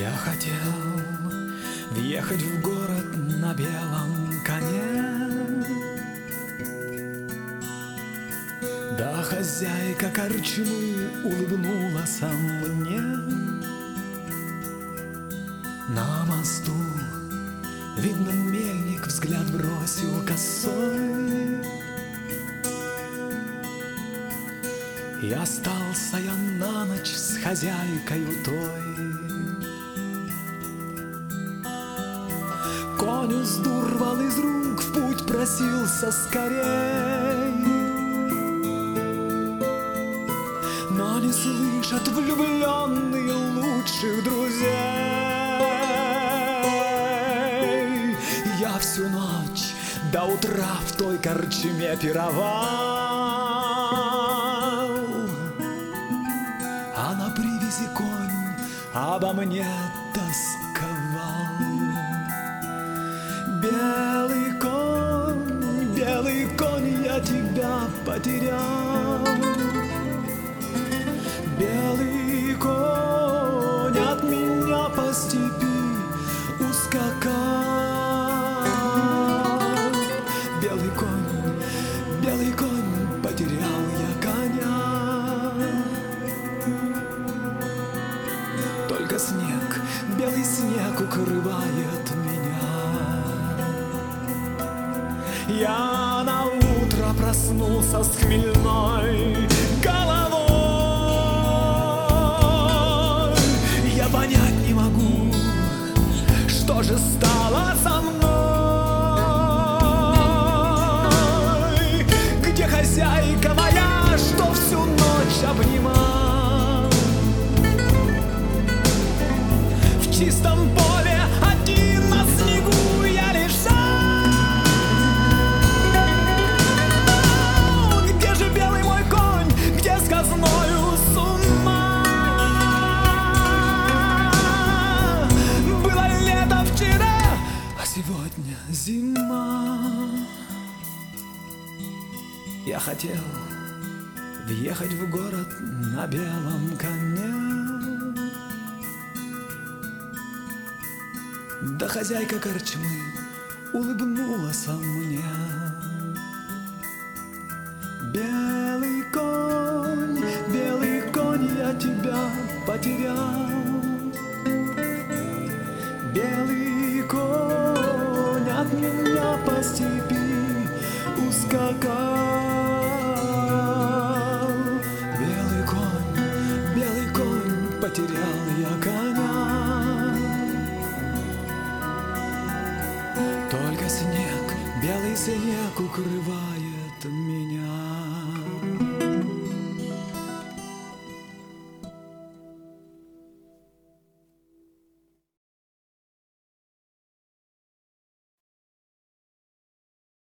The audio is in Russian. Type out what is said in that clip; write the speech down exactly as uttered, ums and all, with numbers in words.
Я хотел въехать в город на белом коне, да хозяйка корчмы улыбнулась мне. На мосту, видно, мельник взгляд бросил косой, и остался я на ночь с хозяйкою той. Конь уздурвал из рук, в путь просился скорей, но не слышат влюбленные лучших друзей. Я всю ночь до утра в той корчме пировал, а на привязи конь обо мне тосковал. Белый конь, белый конь, я тебя потерял. Белый конь от меня по степи ускакал. Белый конь, белый конь, потерял я коня. Только снег, белый снег укрывает меня. Я на утро проснулся с хмельной головой. Я понять не могу, что же стало со мной. Где хозяйка моя, что всю ночь обнимал? В чистом поле один на снегу я лежал. Где же белый мой конь, где сказною с ума? Было лето вчера, а сегодня зима. Я хотел въехать в город на белом коне, да хозяйка корчмы улыбнулась мне. Белый конь, белый конь, я тебя потерял. Белый конь от меня по степи ускакал. Белый конь, белый конь, потерял я коня. Только снег, белый снег укрывает